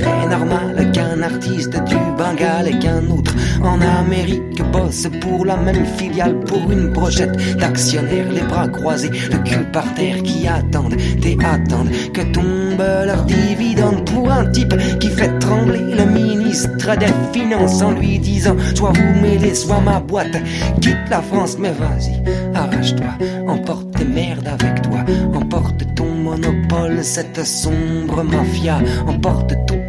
serait normal qu'un artiste du Bengale et qu'un autre en Amérique bosse pour la même filiale, pour une brochette d'actionnaires, les bras croisés, le cul par terre, qui attendent que tombe leur dividende, pour un type qui fait trembler le ministre des Finances en lui disant soit vous mêlez, soit ma boîte quitte la France. Mais vas-y, arrache-toi, emporte tes merdes avec toi, emporte ton monopole, cette sombre mafia, emporte tout